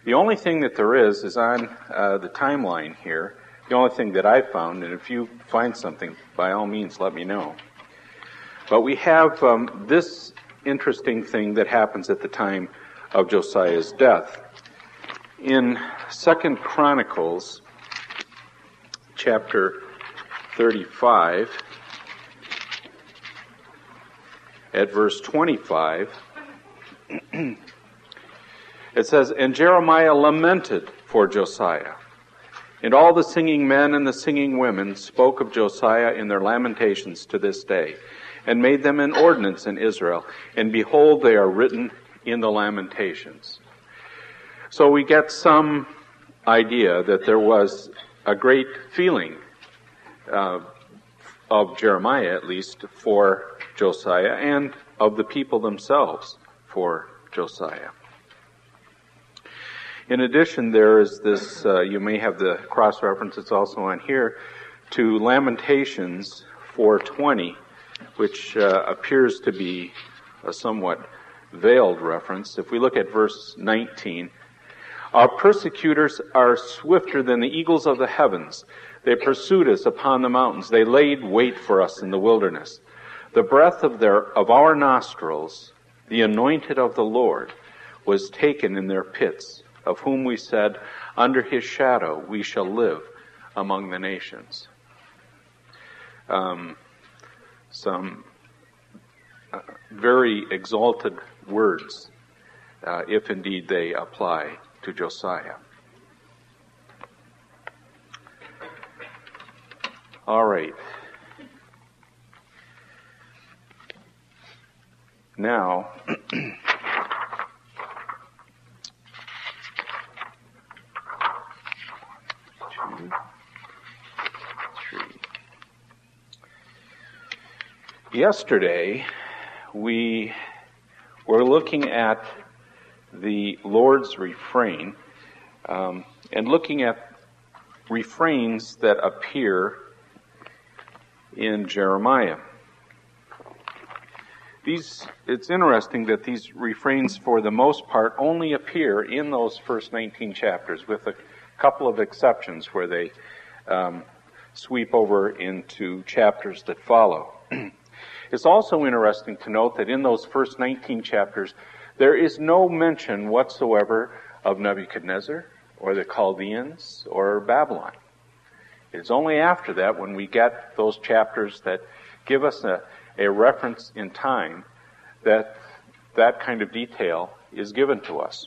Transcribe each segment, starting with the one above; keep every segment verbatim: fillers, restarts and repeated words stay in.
The only thing that there is is on uh, the timeline here, the only thing that I've found, and if you find something, by all means, let me know. But we have um, this interesting thing that happens at the time of Josiah's death. In Second Chronicles, chapter thirty-five, at verse twenty-five, it says, "And Jeremiah lamented for Josiah. And all the singing men and the singing women spoke of Josiah in their lamentations to this day, and made them an ordinance in Israel. And behold, they are written in the Lamentations." So we get some idea that there was a great feeling uh, of Jeremiah, at least, for Josiah, and of the people themselves for Josiah. In addition, there is this, uh, you may have the cross-reference, it's also on here, to Lamentations four twenty, which uh, appears to be a somewhat veiled reference. If we look at verse nineteen, "Our persecutors are swifter than the eagles of the heavens. They pursued us upon the mountains. They laid wait for us in the wilderness. The breath of their of our nostrils, the anointed of the Lord, was taken in their pits, of whom we said, under his shadow we shall live among the nations." Um, some uh, very exalted words, uh, if indeed they apply to Josiah. All right. Now, two, three. Yesterday, we were looking at the Lord's refrain, um, and looking at refrains that appear in Jeremiah. These, it's interesting that these refrains, for the most part, only appear in those first nineteen chapters, with a couple of exceptions where they um, sweep over into chapters that follow. It's also interesting to note that in those first nineteen chapters, there is no mention whatsoever of Nebuchadnezzar or the Chaldeans or Babylon. It's only after that, when we get those chapters that give us a, a reference in time, that that kind of detail is given to us.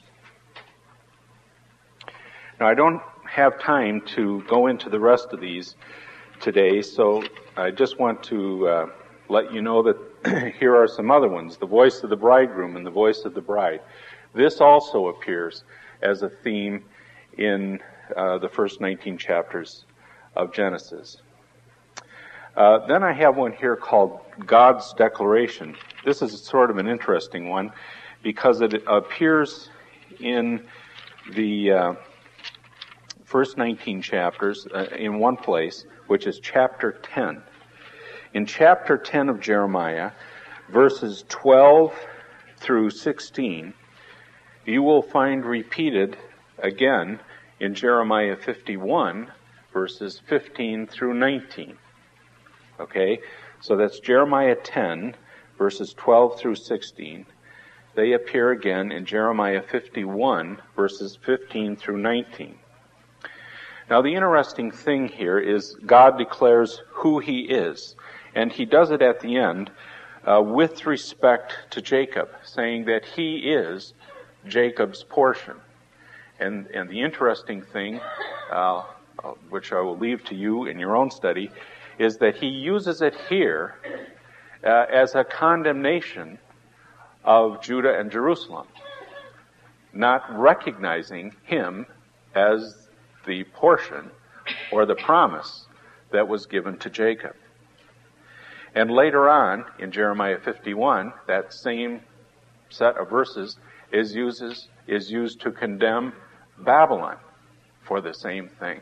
Now, I don't have time to go into the rest of these today, so I just want to uh, let you know that here are some other ones: the voice of the bridegroom and the voice of the bride. This also appears as a theme in uh, the first nineteen chapters of Genesis. Uh, then I have one here called God's Declaration. This is sort of an interesting one because it appears in the uh, first nineteen chapters uh, in one place, which is chapter ten. In chapter ten of Jeremiah, verses twelve through sixteen, you will find repeated again in Jeremiah fifty-one, verses fifteen through nineteen. Okay, so that's Jeremiah ten, verses twelve through sixteen. They appear again in Jeremiah fifty-one, verses fifteen through nineteen. Now, the interesting thing here is God declares who he is, and he does it at the end uh, with respect to Jacob, saying that he is Jacob's portion. And, and the interesting thing, uh, which I will leave to you in your own study, is that he uses it here uh, as a condemnation of Judah and Jerusalem, not recognizing him as the portion or the promise that was given to Jacob. And later on, in Jeremiah fifty-one, that same set of verses is uses is used to condemn Babylon for the same thing.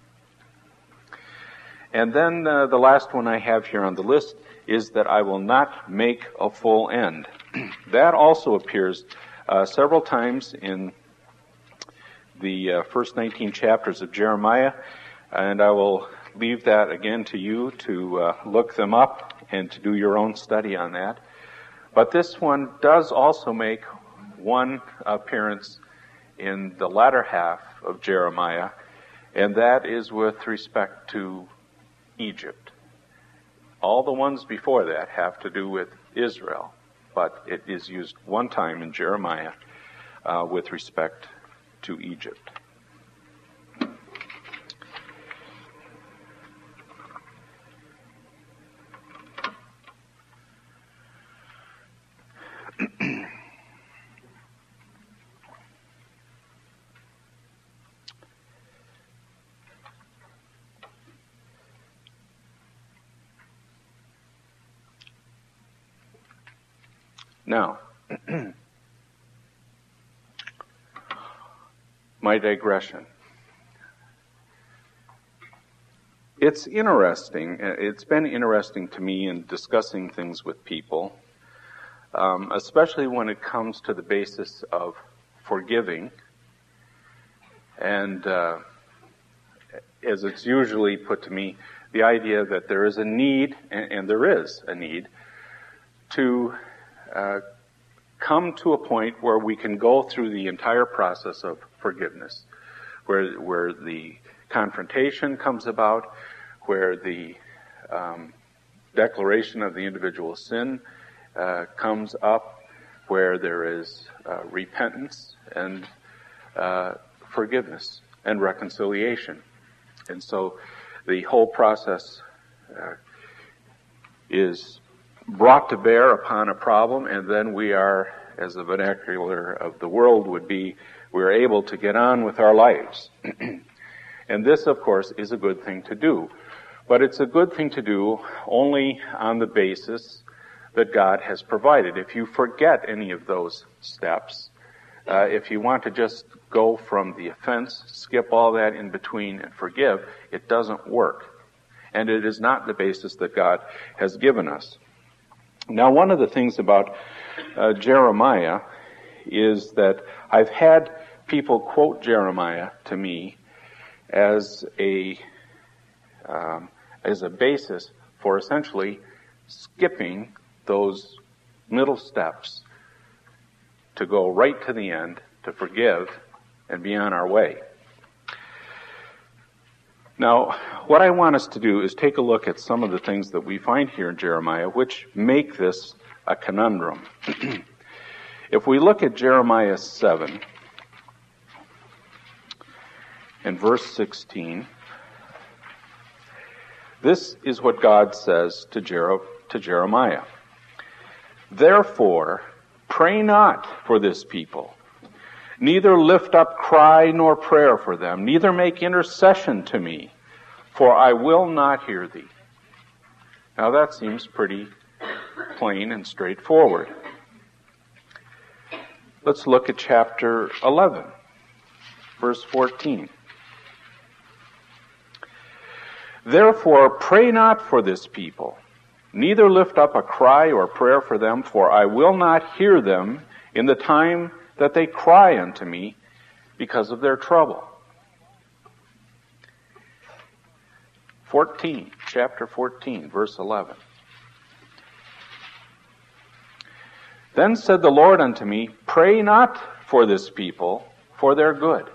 And then uh, the last one I have here on the list is that I will not make a full end. That also appears uh, several times in the uh, first nineteen chapters of Jeremiah, and I will leave that again to you to uh, look them up and to do your own study on that. But this one does also make one appearance in the latter half of Jeremiah, and that is with respect to Egypt. All the ones before that have to do with Israel, but it is used one time in Jeremiah uh, with respect to Egypt. Now, my digression. It's interesting, it's been interesting to me in discussing things with people, um, especially when it comes to the basis of forgiving. And uh, as it's usually put to me, the idea that there is a need, and, and there is a need, to Uh, come to a point where we can go through the entire process of forgiveness, where where the confrontation comes about, where the um, declaration of the individual sin uh, comes up, where there is uh, repentance and uh, forgiveness and reconciliation. And so the whole process uh, is brought to bear upon a problem, and then we are, as the vernacular of the world would be, we're able to get on with our lives. And this, of course, is a good thing to do. But it's a good thing to do only on the basis that God has provided. If you forget any of those steps, uh, if you want to just go from the offense, skip all that in between and forgive, it doesn't work. And it is not the basis that God has given us. Now, one of the things about uh, Jeremiah is that I've had people quote Jeremiah to me as a um, as a basis for essentially skipping those middle steps to go right to the end, to forgive, and be on our way. Now, what I want us to do is take a look at some of the things that we find here in Jeremiah which make this a conundrum. If we look at Jeremiah seven and verse sixteen, this is what God says to, Jer- to Jeremiah. Therefore, pray not for this people, neither lift up cry nor prayer for them, neither make intercession to me, for I will not hear thee. Now that seems pretty plain and straightforward. Let's look at chapter eleven, verse fourteen. Therefore, pray not for this people, neither lift up a cry or prayer for them, for I will not hear them in the time that they cry unto me because of their trouble. fourteen, chapter fourteen, verse eleven. Then said the Lord unto me, pray not for this people, for their good.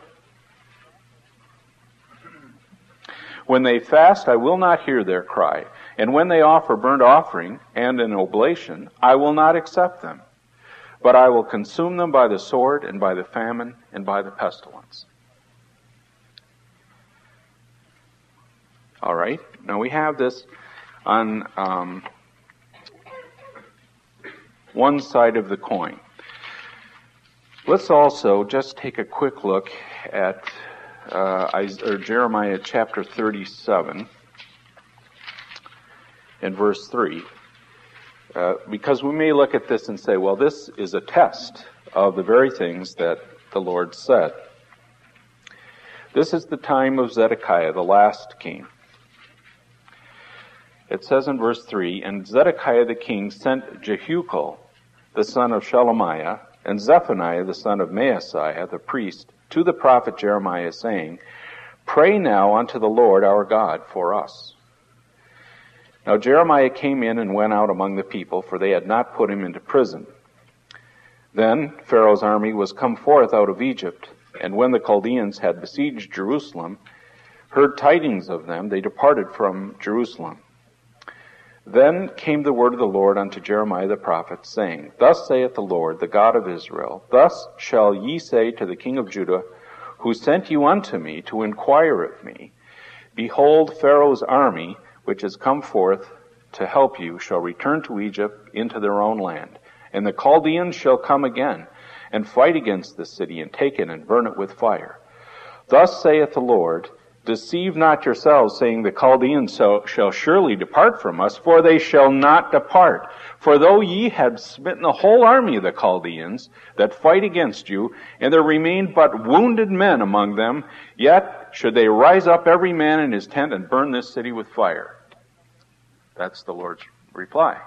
When they fast, I will not hear their cry, and when they offer burnt offering and an oblation, I will not accept them. But I will consume them by the sword, and by the famine, and by the pestilence. All right. Now we have this on um, one side of the coin. Let's also just take a quick look at uh, Isaiah, or Jeremiah chapter thirty-seven and verse three. Uh, because we may look at this and say, well, this is a test of the very things that the Lord said. This is the time of Zedekiah, the last king. It says in verse three, and Zedekiah the king sent Jehucal, the son of Shelemiah, and Zephaniah the son of Maaseiah the priest to the prophet Jeremiah, saying, Pray now unto the Lord our God for us. Now Jeremiah came in and went out among the people, for they had not put him into prison. Then Pharaoh's army was come forth out of Egypt, and when the Chaldeans had besieged Jerusalem, heard tidings of them, they departed from Jerusalem. Then came the word of the Lord unto Jeremiah the prophet, saying, Thus saith the Lord, the God of Israel, Thus shall ye say to the king of Judah, who sent you unto me to inquire of me, Behold, Pharaoh's army, which is come forth to help you, shall return to Egypt into their own land. And the Chaldeans shall come again, and fight against the city, and take it, and burn it with fire. Thus saith the Lord, Deceive not yourselves, saying, The Chaldeans shall, shall surely depart from us, for they shall not depart. For though ye had smitten the whole army of the Chaldeans that fight against you, and there remained but wounded men among them, yet should they rise up every man in his tent and burn this city with fire. That's the Lord's reply.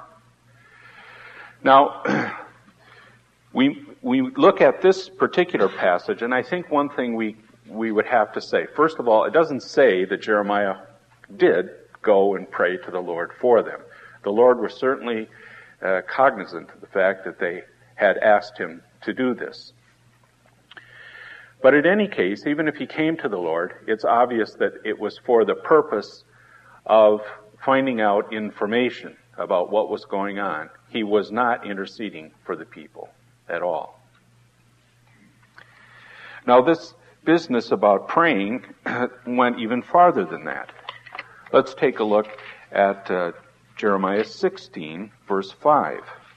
Now, we we look at this particular passage, and I think one thing we we would have to say. First of all, it doesn't say that Jeremiah did go and pray to the Lord for them. The Lord was certainly uh, cognizant of the fact that they had asked him to do this. But in any case, even if he came to the Lord, it's obvious that it was for the purpose of finding out information about what was going on. He was not interceding for the people at all. Now, this business about praying went even farther than that. Let's take a look at uh, Jeremiah sixteen, verse five.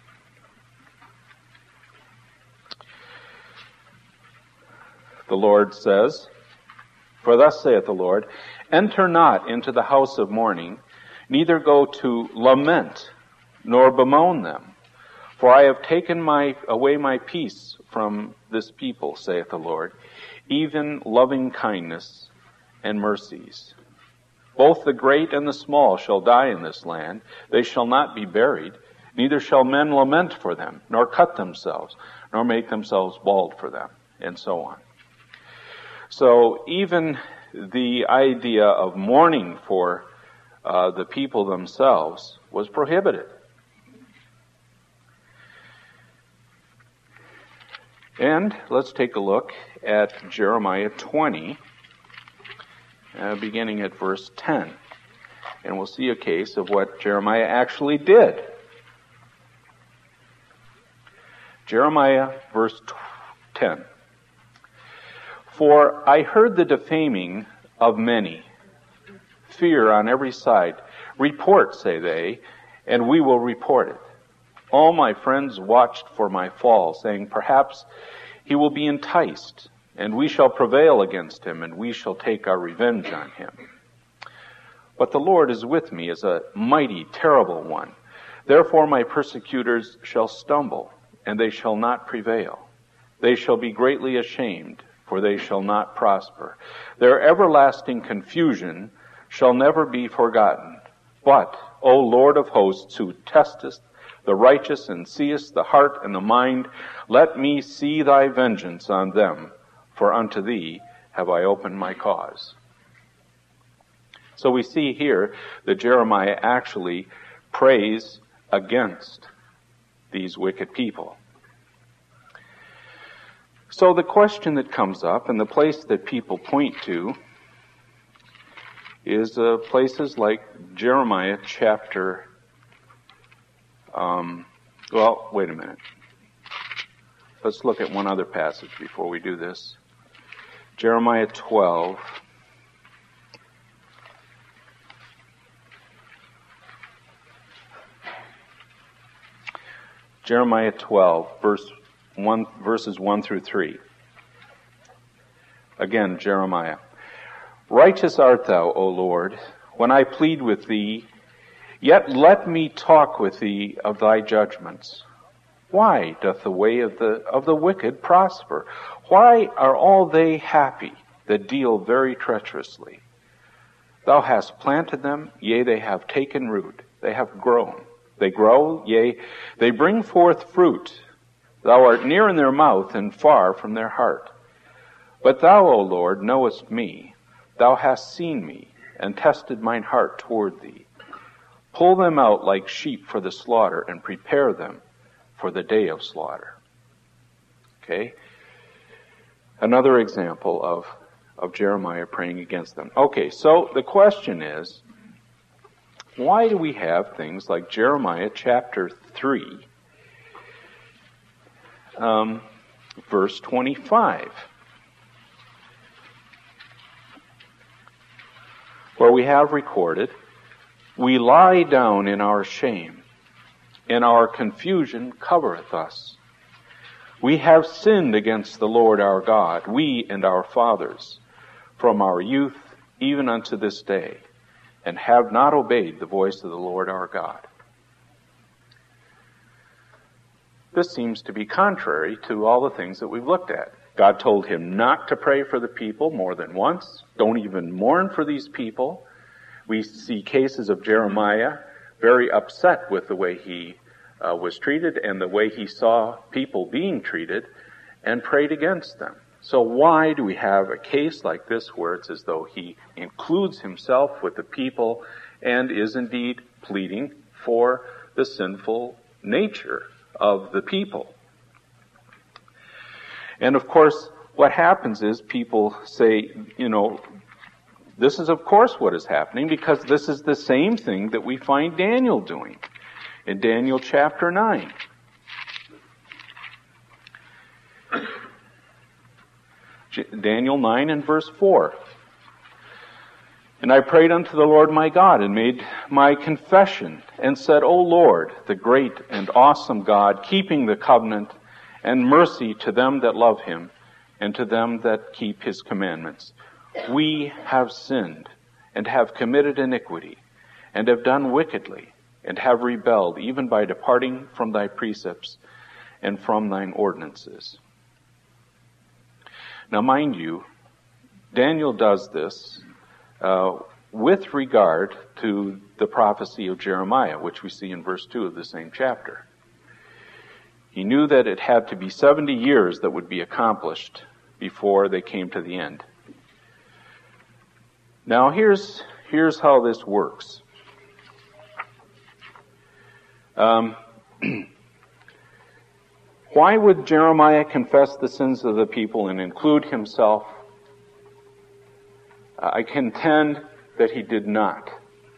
The Lord says, For thus saith the Lord, Enter not into the house of mourning, neither go to lament, nor bemoan them. For I have taken my away my peace from this people, saith the Lord, even loving kindness and mercies. Both the great and the small shall die in this land. They shall not be buried, neither shall men lament for them, nor cut themselves, nor make themselves bald for them, and so on. So even the idea of mourning for uh, the people themselves was prohibited. And let's take a look at Jeremiah twenty, uh, beginning at verse ten. And we'll see a case of what Jeremiah actually did. Jeremiah, verse ten. For I heard the defaming of many, fear on every side. Report, say they, and we will report it. All my friends watched for my fall, saying, Perhaps he will be enticed, and we shall prevail against him, and we shall take our revenge on him. But the Lord is with me as a mighty, terrible one. Therefore my persecutors shall stumble, and they shall not prevail. They shall be greatly ashamed, for they shall not prosper. Their everlasting confusion shall never be forgotten. But, O Lord of hosts, who testest the righteous and seest the heart and the mind, let me see thy vengeance on them, for unto thee have I opened my cause. So we see here that Jeremiah actually prays against these wicked people. So the question that comes up, and the place that people point to, is uh, places like Jeremiah chapter Um, well, wait a minute. Let's look at one other passage before we do this. Jeremiah twelve. Jeremiah twelve, verse one, verses one through three. Again, Jeremiah. Righteous art thou, O Lord, when I plead with thee. Yet let me talk with thee of thy judgments. Why doth the way of the of the wicked prosper? Why are all they happy that deal very treacherously? Thou hast planted them, yea, they have taken root. They have grown. They grow, yea, they bring forth fruit. Thou art near in their mouth and far from their heart. But thou, O Lord, knowest me. Thou hast seen me, and tested mine heart toward thee. Pull them out like sheep for the slaughter, and prepare them for the day of slaughter. Okay? Another example of, of Jeremiah praying against them. Okay, so the question is, why do we have things like Jeremiah chapter three, um, verse twenty-five, where we have recorded, we lie down in our shame, and our confusion covereth us. We have sinned against the Lord our God, we and our fathers, from our youth even unto this day, and have not obeyed the voice of the Lord our God. This seems to be contrary to all the things that we've looked at. God told him not to pray for the people more than once. Don't even mourn for these people. We see cases of Jeremiah very upset with the way he uh, was treated and the way he saw people being treated, and prayed against them. So why do we have a case like this where it's as though he includes himself with the people and is indeed pleading for the sinful nature of the people? And of course, what happens is people say, you know, this is of course what is happening, because this is the same thing that we find Daniel doing in Daniel chapter nine. Daniel nine and verse four. And I prayed unto the Lord my God, and made my confession, and said, O Lord, the great and awesome God, keeping the covenant and mercy to them that love him, and to them that keep his commandments. We have sinned, and have committed iniquity, and have done wickedly, and have rebelled, even by departing from thy precepts, and from thine ordinances. Now mind you, Daniel does this uh, with regard to the prophecy of Jeremiah, which we see in verse two of the same chapter. He knew that it had to be seventy years that would be accomplished before they came to the end. Now here's, here's how this works. Um, Why would Jeremiah confess the sins of the people and include himself? I contend that he did not.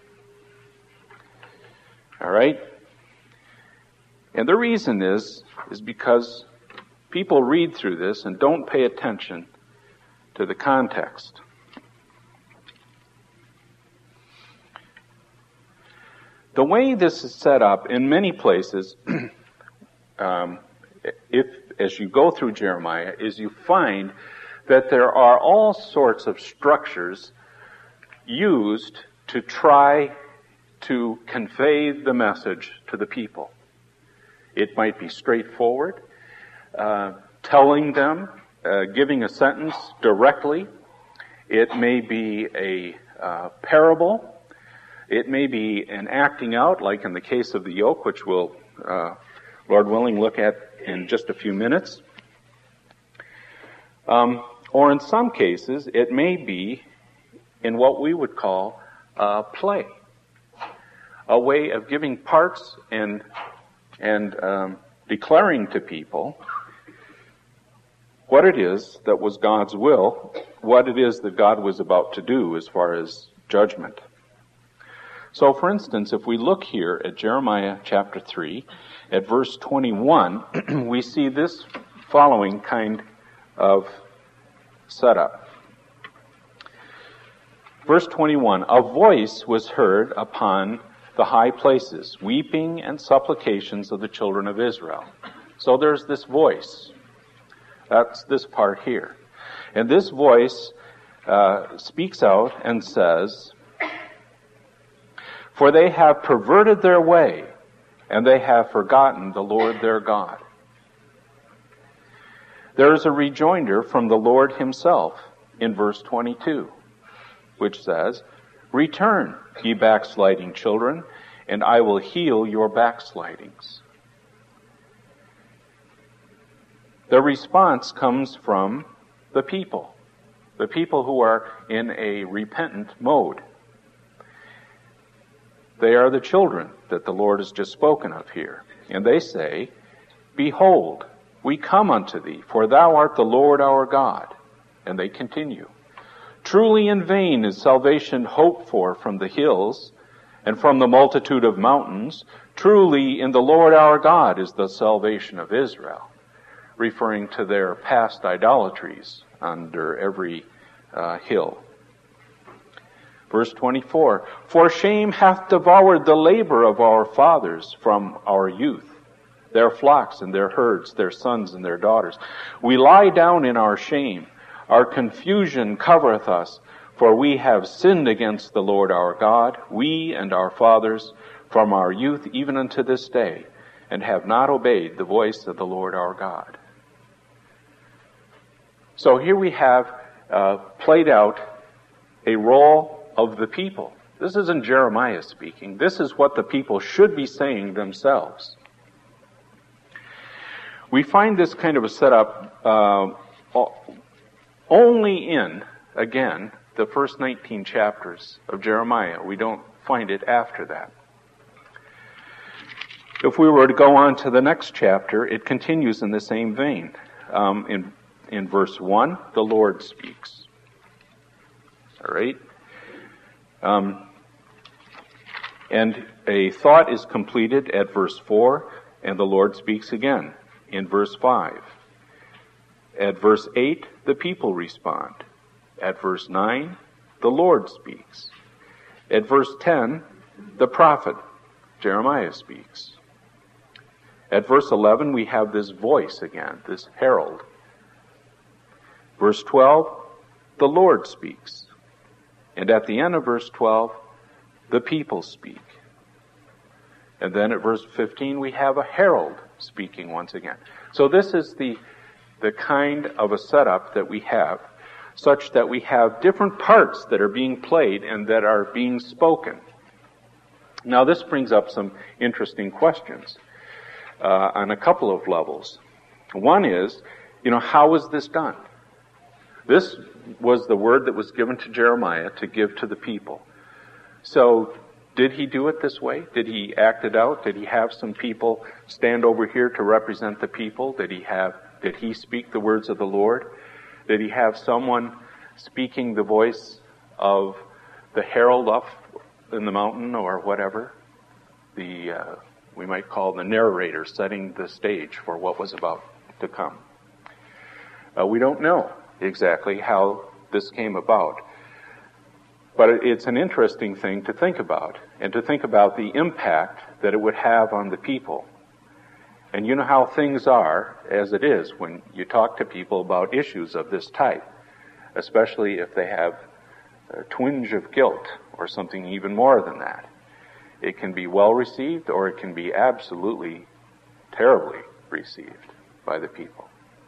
All right? And the reason is, is because people read through this and don't pay attention to the context. The way this is set up in many places, um, if, as you go through Jeremiah, is you find that there are all sorts of structures used to try to convey the message to the people. It might be straightforward, uh, telling them, uh, giving a sentence directly. It may be a uh, parable. It may be an acting out, like in the case of the yoke, which we'll, uh, Lord willing, look at in just a few minutes. Um, or in some cases, it may be in what we would call a play, a way of giving parts and and um, declaring to people what it is that was God's will, what it is that God was about to do as far as judgment. So, for instance, if we look here at Jeremiah chapter three, at verse twenty-one, we see this following kind of setup. Verse twenty-one, a voice was heard upon the high places, weeping and supplications of the children of Israel. So there's this voice. That's this part here. And this voice uh, speaks out and says, for they have perverted their way, and they have forgotten the Lord their God. There is a rejoinder from the Lord himself in verse twenty-two, which says, return, ye backsliding children, and I will heal your backslidings. The response comes from the people, the people who are in a repentant mode. They are the children that the Lord has just spoken of here. And they say, "Behold, we come unto thee, for thou art the Lord our God." And they continue, "Truly in vain is salvation hoped for from the hills and from the multitude of mountains. Truly in the Lord our God is the salvation of Israel," referring to their past idolatries under every uh, hill. Verse twenty-four, "For shame hath devoured the labor of our fathers from our youth, their flocks and their herds, their sons and their daughters. We lie down in our shame. Our confusion covereth us, for we have sinned against the Lord our God, we and our fathers, from our youth even unto this day, and have not obeyed the voice of the Lord our God." So here we have uh, played out a role of the people. This isn't Jeremiah speaking. This is what the people should be saying themselves. We find this kind of a setup uh, only in, again, the first nineteen chapters of Jeremiah. We don't find it after that. If we were to go on to the next chapter, it continues in the same vein. Um, in, in verse one, the Lord speaks. All right? Um, and a thought is completed at verse four, and the Lord speaks again in verse five. At verse eight, the people respond. At verse nine, the Lord speaks. At verse ten, the prophet, Jeremiah, speaks. At verse eleven, we have this voice again, this herald. Verse twelve, the Lord speaks. And at the end of verse twelve, the people speak. And then at verse fifteen, we have a herald speaking once again. So this is the, the kind of a setup that we have, such that we have different parts that are being played and that are being spoken. Now this brings up some interesting questions uh, on a couple of levels. One is, you know, how was this done? This was the word that was given to Jeremiah to give to the people. So, did he do it this way? Did he act it out? Did he have some people stand over here to represent the people? Did he have, did he speak the words of the Lord? Did he have someone speaking the voice of the herald up in the mountain or whatever? The, uh, we might call the narrator setting the stage for what was about to come. Uh, we don't know exactly how this came about. But it's an interesting thing to think about, and to think about the impact that it would have on the people. And you know how things are, as it is, when you talk to people about issues of this type, especially if they have a twinge of guilt or something even more than that. It can be well received, or it can be absolutely terribly received by the people.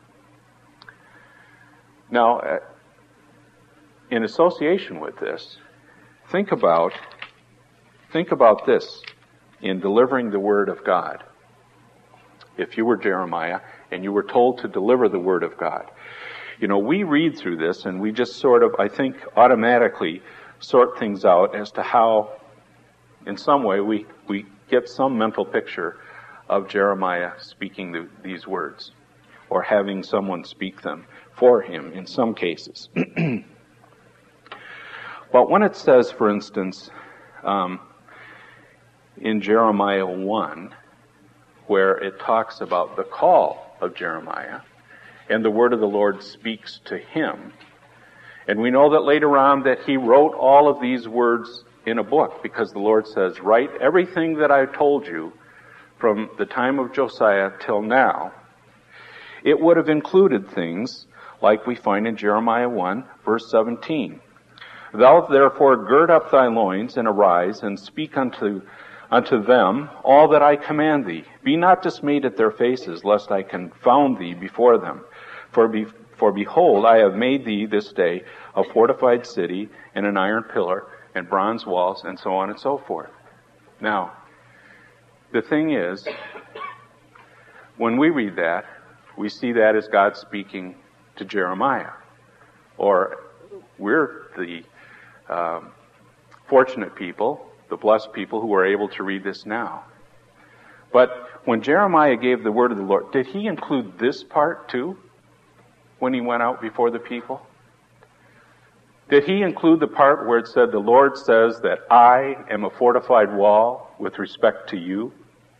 Now, uh, in association with this, think about, think about this in delivering the Word of God. If you were Jeremiah and you were told to deliver the Word of God, you know, we read through this and we just sort of, I think, automatically sort things out as to how, in some way, we, we get some mental picture of Jeremiah speaking the, these words, or having someone speak them for him in some cases. But when it says, for instance, um, in Jeremiah one, where it talks about the call of Jeremiah, and the word of the Lord speaks to him, and we know that later on that he wrote all of these words in a book, because the Lord says, write everything that I told you from the time of Josiah till now. It would have included things like we find in Jeremiah one, verse seventeen. Thou therefore gird up thy loins, and arise, and speak unto unto them all that I command thee. Be not dismayed at their faces, lest I confound thee before them. For, be, for behold, I have made thee this day a fortified city, and an iron pillar, and bronze walls, and so on and so forth. Now, the thing is, when we read that, we see that as God speaking to Jeremiah. Or we're the um, fortunate people, the blessed people who are able to read this now. But when Jeremiah gave the word of the Lord, did he include this part too when he went out before the people? Did he include the part where it said, the Lord says that I am a fortified wall with respect to you?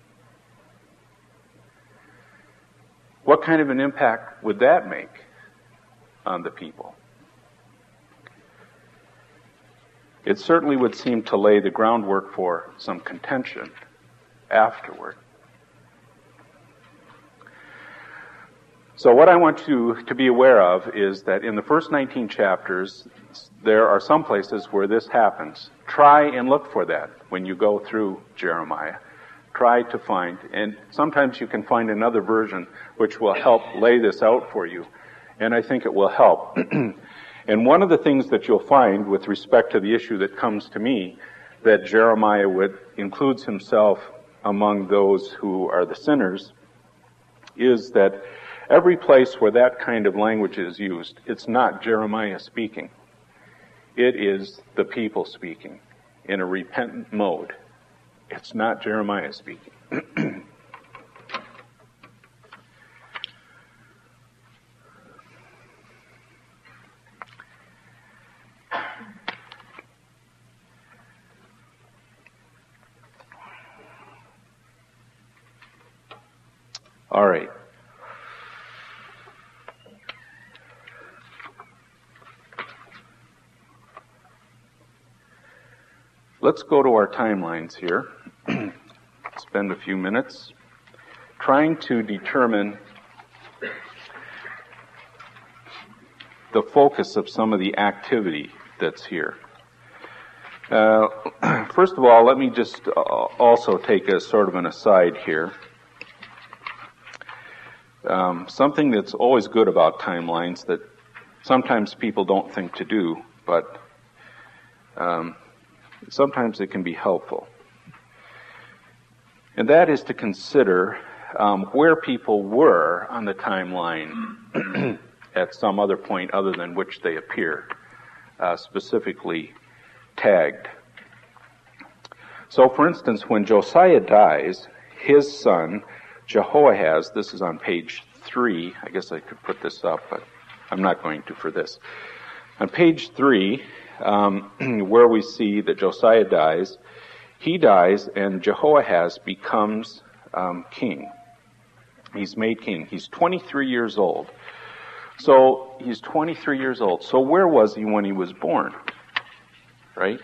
What kind of an impact would that make on the people? It certainly would seem to lay the groundwork for some contention afterward. So what I want you to be aware of is that in the first nineteen chapters, there are some places where this happens. Try and look for that when you go through Jeremiah. Try to find, and sometimes you can find another version which will help lay this out for you, and I think it will help. And one of the things that you'll find with respect to the issue that comes to me, that Jeremiah would includes himself among those who are the sinners, is that every place where that kind of language is used, it's not Jeremiah speaking. It is the people speaking in a repentant mode. It's not Jeremiah speaking. All right. Let's go to our timelines here. Spend a few minutes trying to determine the focus of some of the activity that's here. Uh, first of all, let me just uh, also take a sort of an aside here. Um, something that's always good about timelines that sometimes people don't think to do, but um, sometimes it can be helpful. And that is to consider um, where people were on the timeline at some other point other than which they appear, uh, specifically tagged. So, for instance, when Josiah dies, his son, Jehoahaz, this is on page three, I guess I could put this up, but I'm not going to for this. On page three, um, where we see that Josiah dies, he dies and Jehoahaz becomes um, king. He's made king. He's twenty-three years old. So he's twenty-three years old. So where was he when he was born? Right?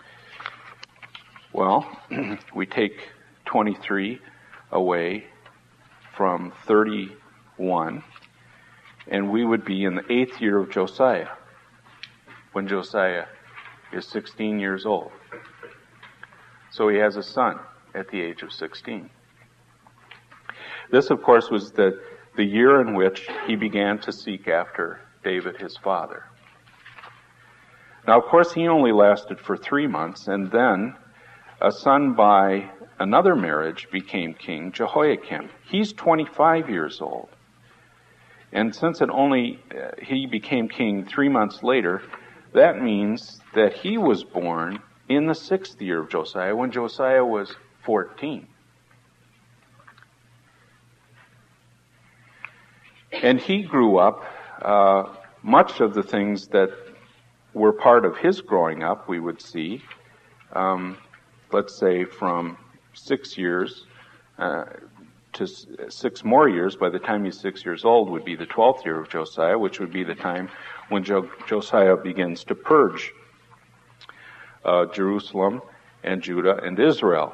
Well, we take twenty-three away from thirty-one, and we would be in the eighth year of Josiah, when Josiah is sixteen years old. So he has a son at the age of sixteen. This, of course, was the, the year in which he began to seek after David, his father. Now, of course, he only lasted for three months, and then a son by another marriage became king, Jehoiakim. He's twenty-five years old. And since it only uh, he became king three months later, that means that he was born in the sixth year of Josiah, when Josiah was fourteen. And he grew up, uh, much of the things that were part of his growing up, we would see, um, let's say from six years uh, to s- six more years, by the time he's six years old, would be the twelfth year of Josiah, which would be the time when jo- Josiah begins to purge uh, Jerusalem and Judah and Israel.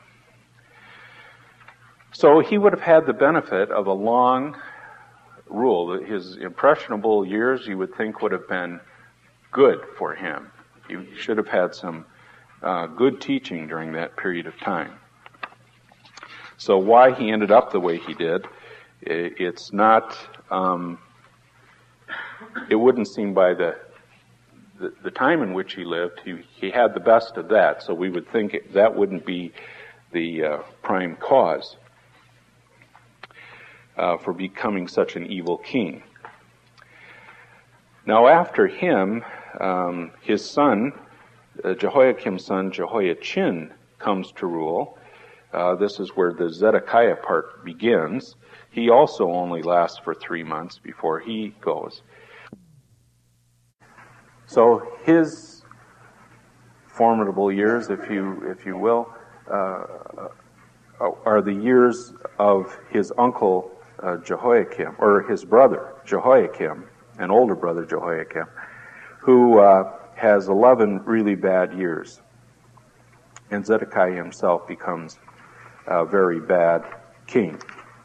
So he would have had the benefit of a long rule. His impressionable years, you would think, would have been good for him. He should have had some uh, good teaching during that period of time. So why he ended up the way he did, it's not, um, it wouldn't seem by the, the the time in which he lived, he, he had the best of that, so we would think that wouldn't be the uh, prime cause. uh, for becoming such an evil king. Now after him, um, his son, uh, Jehoiakim's son, Jehoiachin, comes to rule. Uh, this is where the Zedekiah part begins. He also only lasts for three months before he goes. So his formidable years, if you if you will, uh, are the years of his uncle uh, Jehoiakim, or his brother Jehoiakim, an older brother Jehoiakim, who uh, has eleven really bad years. And Zedekiah himself becomes a very bad king.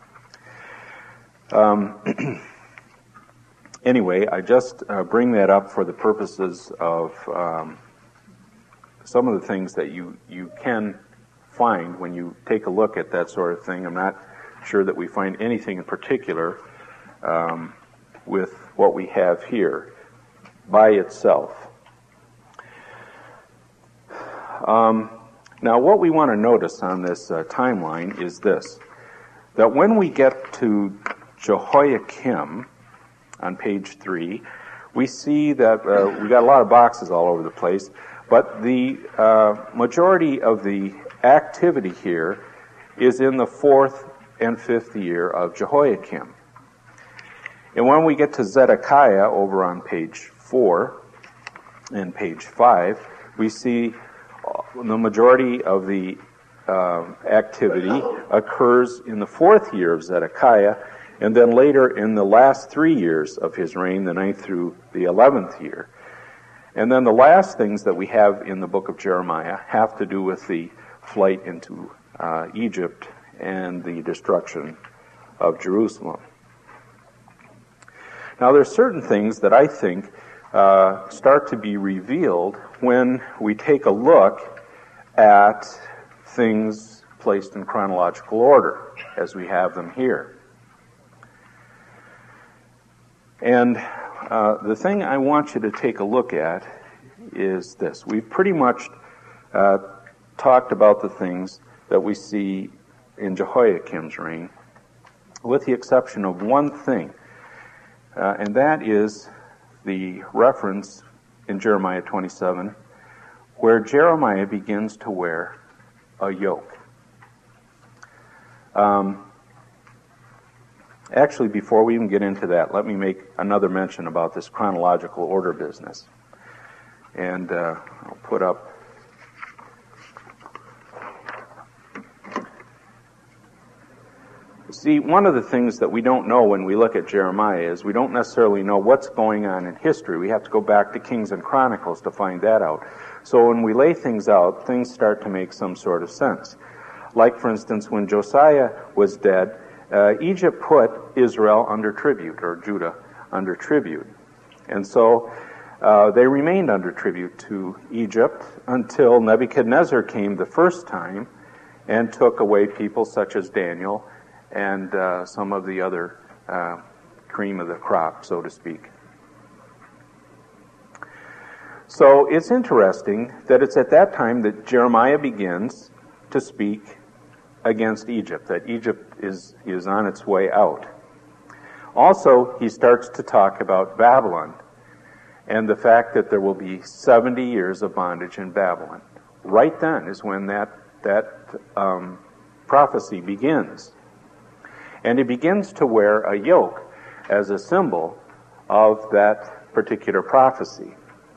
Um, anyway, I just uh, bring that up for the purposes of um, some of the things that you, you can find when you take a look at that sort of thing. I'm not sure that we find anything in particular um, with what we have here by itself. Um, now, what we want to notice on this uh, timeline is this, that when we get to Jehoiakim on page three, we see that uh, we got a lot of boxes all over the place, but the uh, majority of the activity here is in the fourth and fifth year of Jehoiakim. And when we get to Zedekiah over on page four and page five, we see the majority of the uh, activity occurs in the fourth year of Zedekiah, and then later in the last three years of his reign, the ninth through the eleventh year. And then the last things that we have in the book of Jeremiah have to do with the flight into uh, Egypt and the destruction of Jerusalem. Now, there are certain things that I think uh, start to be revealed when we take a look at things placed in chronological order, as we have them here. And uh, the thing I want you to take a look at is this. We've pretty much uh, talked about the things that we see in Jehoiakim's reign, with the exception of one thing, uh, and that is the reference in Jeremiah twenty-seven, where Jeremiah begins to wear a yoke. Um, actually, before we even get into that, let me make another mention about this chronological order business. And uh, I'll put up See, one of the things that we don't know when we look at Jeremiah is we don't necessarily know what's going on in history. We have to go back to Kings and Chronicles to find that out. So when we lay things out, things start to make some sort of sense. Like, for instance, when Josiah was dead, uh, Egypt put Israel under tribute, or Judah under tribute. And so uh, they remained under tribute to Egypt until Nebuchadnezzar came the first time and took away people such as Daniel and uh, some of the other uh, cream of the crop, so to speak. So it's interesting that it's at that time that Jeremiah begins to speak against Egypt, that Egypt is, is on its way out. Also, he starts to talk about Babylon and the fact that there will be seventy years of bondage in Babylon. Right then is when that, that um, prophecy begins. And he begins to wear a yoke as a symbol of that particular prophecy.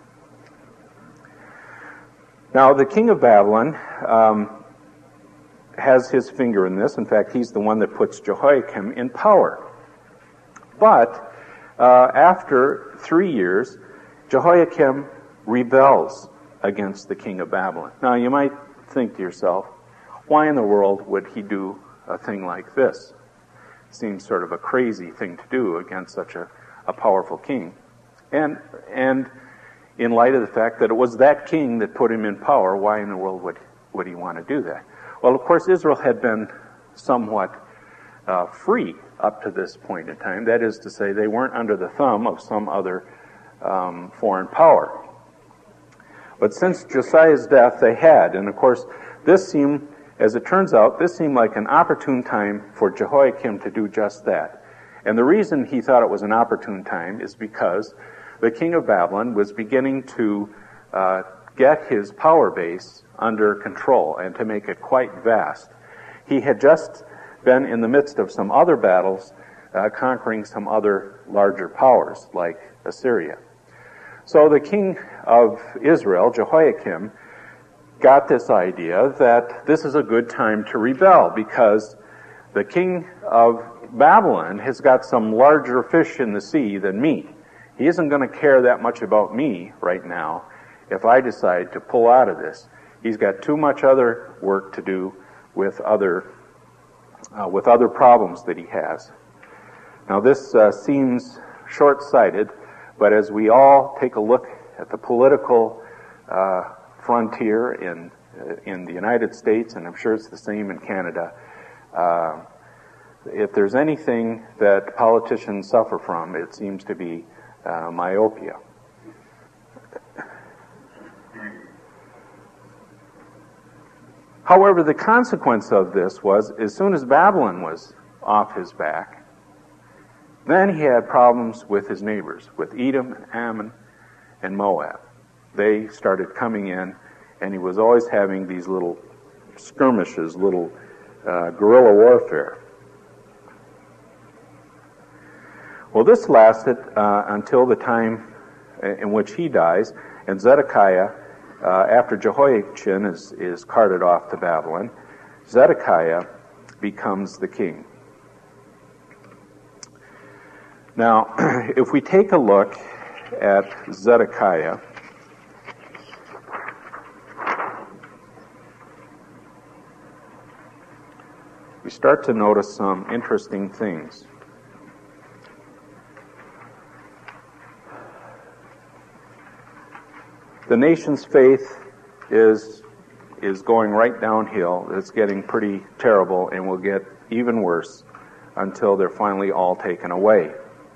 Now, the king of Babylon um, has his finger in this. In fact, he's the one that puts Jehoiakim in power. But uh, after three years, Jehoiakim rebels against the king of Babylon. Now, you might think to yourself, why in the world would he do a thing like this? Seems sort of a crazy thing to do against such a, a powerful king. And and in light of the fact that it was that king that put him in power, why in the world would, would he want to do that? Well, of course, Israel had been somewhat uh, free up to this point in time. That is to say, they weren't under the thumb of some other um, foreign power. But since Josiah's death, they had. And of course, this seemed As it turns out, this seemed like an opportune time for Jehoiakim to do just that. And the reason he thought it was an opportune time is because the king of Babylon was beginning to uh, get his power base under control and to make it quite vast. He had just been in the midst of some other battles, uh, conquering some other larger powers like Assyria. So the king of Israel, Jehoiakim, got this idea that this is a good time to rebel because the king of Babylon has got some larger fish in the sea than me. He isn't going to care that much about me right now if I decide to pull out of this. He's got too much other work to do with other uh, with other problems that he has. Now this uh, seems short-sighted, but as we all take a look at the political uh, frontier in uh, in the United States, and I'm sure it's the same in Canada, uh, if there's anything that politicians suffer from, it seems to be uh, myopia. However, the consequence of this was, as soon as Babylon was off his back, then he had problems with his neighbors, with Edom and Ammon and Moab. They started coming in, and he was always having these little skirmishes, little uh, guerrilla warfare. Well, this lasted uh, until the time in which he dies, and Zedekiah, uh, after Jehoiachin is, is carted off to Babylon, Zedekiah becomes the king. Now, if we take a look at Zedekiah, we start to notice some interesting things. The nation's faith is is going right downhill. It's getting pretty terrible and will get even worse until they're finally all taken away.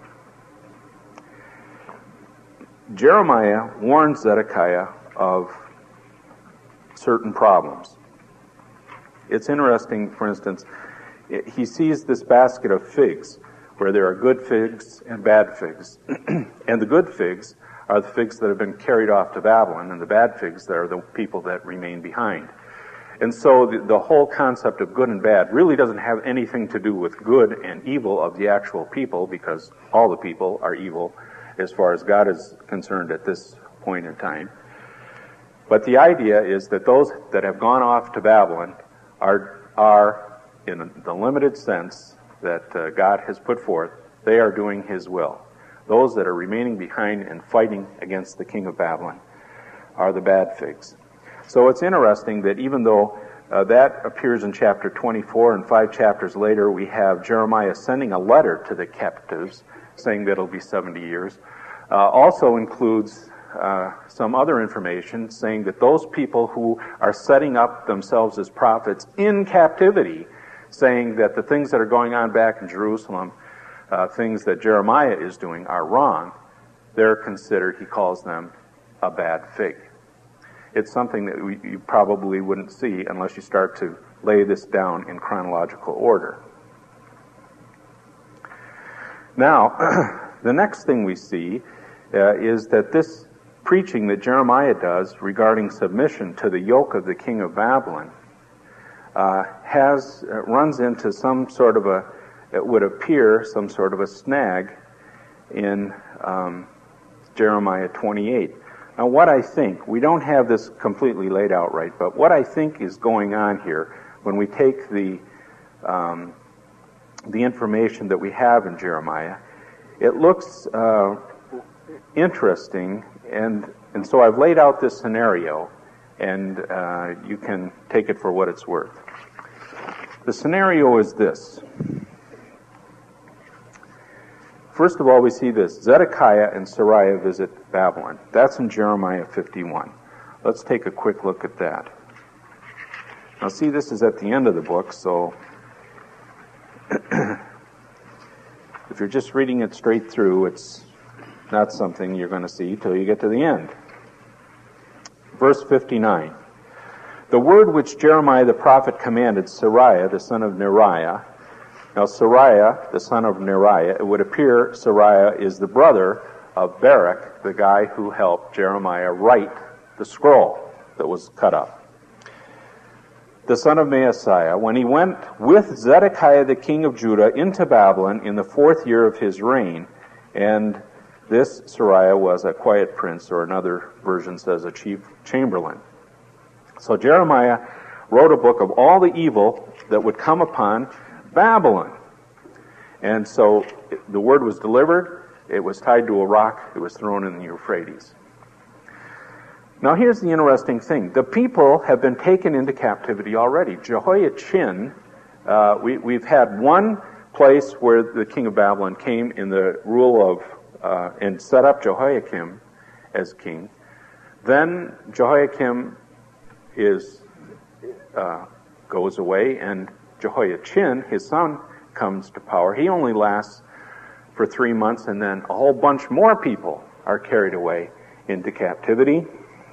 Jeremiah warns Zedekiah of certain problems. It's interesting, for instance, he sees this basket of figs where there are good figs and bad figs. And the good figs are the figs that have been carried off to Babylon, and the bad figs that are the people that remain behind. And so the, the whole concept of good and bad really doesn't have anything to do with good and evil of the actual people, because all the people are evil as far as God is concerned at this point in time. But the idea is that those that have gone off to Babylon are, are in the limited sense that uh, God has put forth, they are doing His will. Those that are remaining behind and fighting against the king of Babylon are the bad figs. So it's interesting that even though uh, that appears in chapter twenty-four, and five chapters later we have Jeremiah sending a letter to the captives saying that it'll be seventy years, uh, also includes uh, some other information saying that those people who are setting up themselves as prophets in captivity, saying that the things that are going on back in Jerusalem, Uh, things that Jeremiah is doing, are wrong, they're considered, he calls them, a bad fig. It's something that we, you probably wouldn't see unless you start to lay this down in chronological order. Now, the next thing we see uh, is that this preaching that Jeremiah does regarding submission to the yoke of the king of Babylon uh, has uh, runs into some sort of a it would appear some sort of a snag in um, Jeremiah twenty-eight. Now what I think, we don't have this completely laid out right, but what I think is going on here when we take the um, the information that we have in Jeremiah, it looks uh, interesting, and, and so I've laid out this scenario, and uh, you can take it for what it's worth. The scenario is this. First of all, we see this. Zedekiah and Sariah visit Babylon. That's in Jeremiah fifty-one. Let's take a quick look at that. Now, see, this is at the end of the book, so if you're just reading it straight through, it's not something you're going to see till you get to the end. Verse fifty-nine. The word which Jeremiah the prophet commanded Sariah, the son of Neriah. Now Sariah, the son of Neriah, it would appear Sariah is the brother of Baruch, the guy who helped Jeremiah write the scroll that was cut up. The son of Maaseiah, when he went with Zedekiah the king of Judah into Babylon in the fourth year of his reign, and this Sariah was a quiet prince, or another version says a chief chamberlain. So Jeremiah wrote a book of all the evil that would come upon Babylon. And so the word was delivered, it was tied to a rock, it was thrown in the Euphrates. Now here's the interesting thing. The people have been taken into captivity already. Jehoiachin, uh, we, we've had one place where the king of Babylon came in the rule of, uh, and set up Jehoiakim as king. Then Jehoiakim is uh, goes away, and Jehoiachin, his son, comes to power. He only lasts for three months, and then a whole bunch more people are carried away into captivity.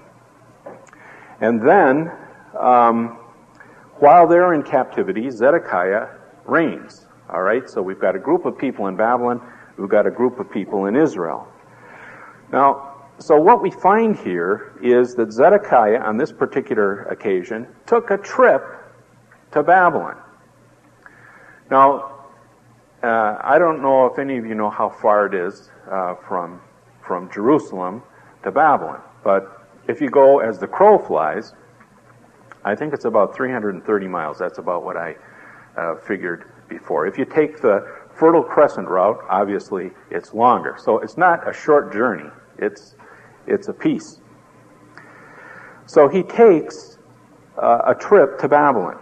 And then, um, while they're in captivity, Zedekiah reigns. All right, so we've got a group of people in Babylon, we've got a group of people in Israel. Now, so what we find here is that Zedekiah, on this particular occasion, took a trip to Babylon. Now, uh, I don't know if any of you know how far it is uh, from from Jerusalem to Babylon, but if you go as the crow flies, I think it's about three hundred thirty miles. That's about what I uh, figured before. If you take the Fertile Crescent route, obviously it's longer. So it's not a short journey. It's it's a piece. So he takes uh, a trip to Babylon.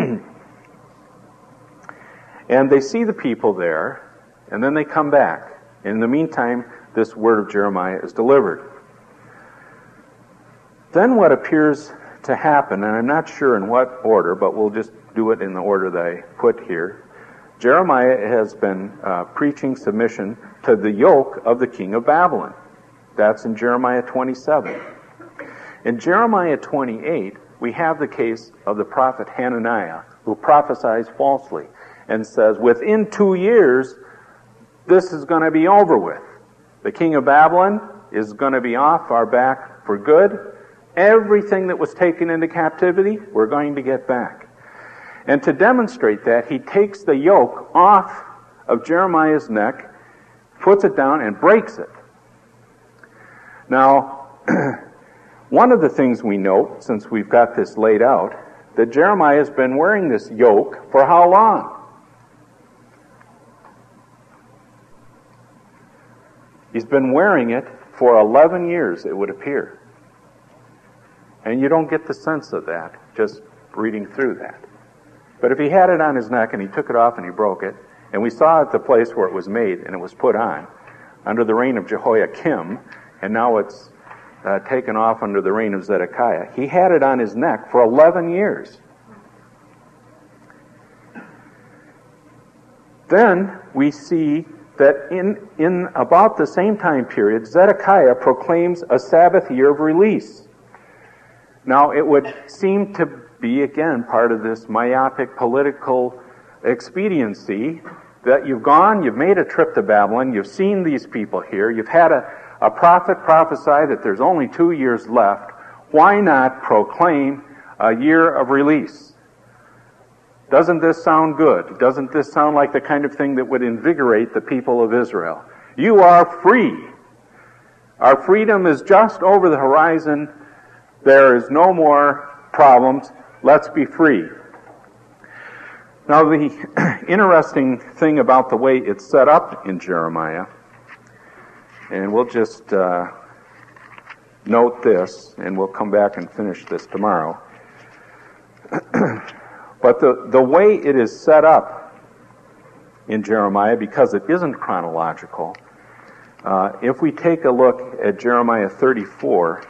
And they see the people there, and then they come back. In the meantime, this word of Jeremiah is delivered. Then what appears to happen, and I'm not sure in what order, but we'll just do it in the order that I put here. Jeremiah has been uh, preaching submission to the yoke of the king of Babylon. That's in Jeremiah twenty-seven. In Jeremiah twenty-eight, we have the case of the prophet Hananiah, who prophesies falsely and says, within two years, this is going to be over with. The king of Babylon is going to be off our back for good. Everything that was taken into captivity, we're going to get back. And to demonstrate that, he takes the yoke off of Jeremiah's neck, puts it down, and breaks it. Now, one of the things we note, since we've got this laid out, that Jeremiah has been wearing this yoke for how long? He's been wearing it for eleven years, it would appear. And you don't get the sense of that just reading through that. But if he had it on his neck and he took it off and he broke it, and we saw at the place where it was made and it was put on, under the reign of Jehoiakim, and now it's uh, taken off under the reign of Zedekiah, he had it on his neck for eleven years. Then we see that in, in about the same time period, Zedekiah proclaims a Sabbath year of release. Now, it would seem to be, again, part of this myopic political expediency that you've gone, you've made a trip to Babylon, you've seen these people here, you've had a, a prophet prophesy that there's only two years left. Why not proclaim a year of release? Doesn't this sound good? Doesn't this sound like the kind of thing that would invigorate the people of Israel? You are free. Our freedom is just over the horizon. There is no more problems. Let's be free. Now, the interesting thing about the way it's set up in Jeremiah, and we'll just uh, note this, and we'll come back and finish this tomorrow. But the, the way it is set up in Jeremiah, because it isn't chronological, uh, if we take a look at Jeremiah thirty-four,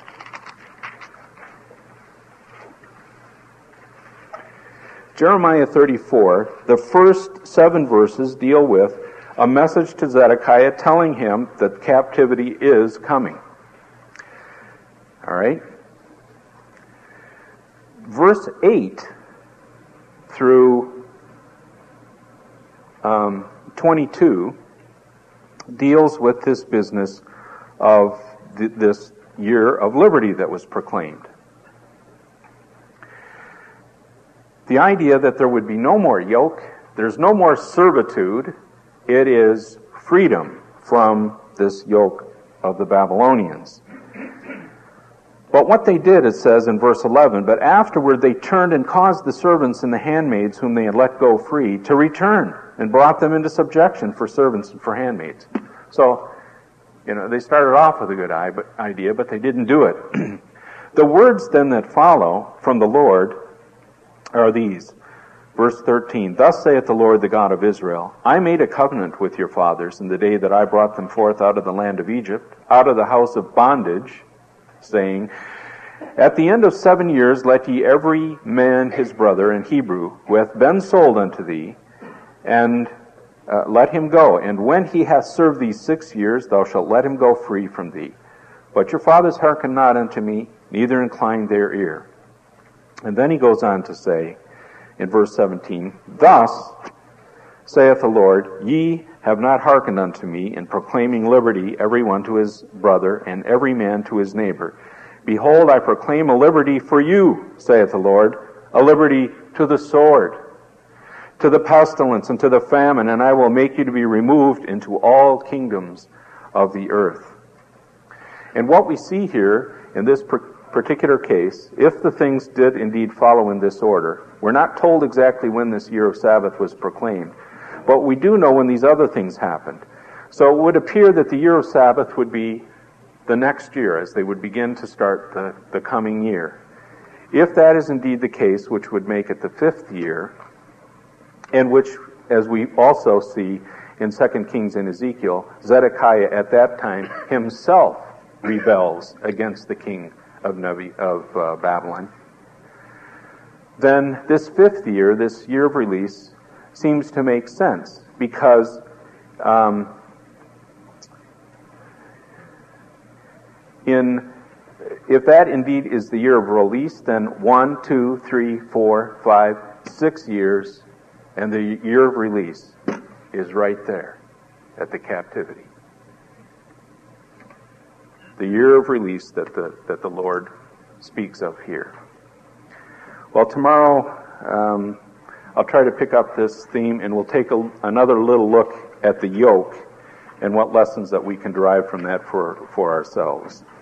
Jeremiah thirty-four, the first seven verses deal with a message to Zedekiah telling him that captivity is coming. All right? verse eight through um, twenty-two deals with this business of th- this year of liberty that was proclaimed. The idea that there would be no more yoke, there's no more servitude, it is freedom from this yoke of the Babylonians. But what they did, it says in verse eleven, but afterward they turned and caused the servants and the handmaids whom they had let go free to return, and brought them into subjection for servants and for handmaids. So, you know, they started off with a good idea, but they didn't do it. The words then that follow from the Lord are these. Verse thirteen, thus saith the Lord, the God of Israel, I made a covenant with your fathers in the day that I brought them forth out of the land of Egypt, out of the house of bondage, saying, at the end of seven years let ye every man his brother in Hebrew, who hath been sold unto thee, and uh, let him go. And when he hath served thee six years, thou shalt let him go free from thee. But your fathers hearkened not unto me, neither inclined their ear. And then he goes on to say, in verse seventeen, thus saith the Lord, ye have not hearkened unto me in proclaiming liberty every one to his brother, and every man to his neighbor. Behold, I proclaim a liberty for you, saith the Lord, a liberty to the sword, to the pestilence, and to the famine, and I will make you to be removed into all kingdoms of the earth. And what we see here in this particular case, if the things did indeed follow in this order, we're not told exactly when this year of Sabbath was proclaimed, but we do know when these other things happened. So it would appear that the year of Sabbath would be the next year, as they would begin to start the, the coming year. If that is indeed the case, which would make it the fifth year, and which, as we also see in Second Kings and Ezekiel, Zedekiah at that time himself rebels against the king of, Nebi, of uh, Babylon, then this fifth year, this year of release, seems to make sense, because um, in if that indeed is the year of release, then one, two, three, four, five, six years, and the year of release is right there at the captivity. The year of release that the that the Lord speaks of here. Well, tomorrow um, I'll try to pick up this theme, and we'll take a, another little look at the yoke and what lessons that we can derive from that for, for ourselves.